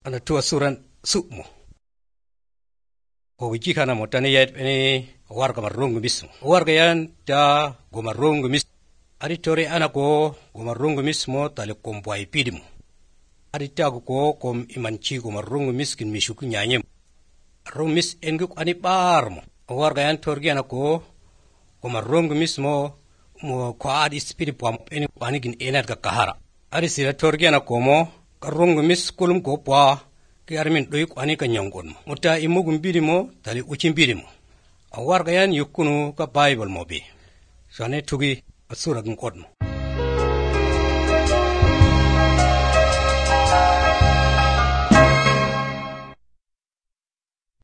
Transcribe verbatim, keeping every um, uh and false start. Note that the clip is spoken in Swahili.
ana tua suran sukmo o wiki kana motane yet ene warga marungu misu warga yan ta go marungu mis ari tore ana ko go marungu mismo tale kombwai pidimu ari ta ko kom imanchi go marungu miskin mishuku nyanyem rung mis engu ani barmo warga yan torgi ana ko go marungu mismo mo ko adi spiri pam ene panigin enat ka kahara ari sira torgi ana ko mo karungu mis kulum ko pa ki armin doyuk ani ka nyangon mutta imugum bidimo tali uchim bidimo awarga yan yukunu ka bible mo be sane tugi asura gun kodmo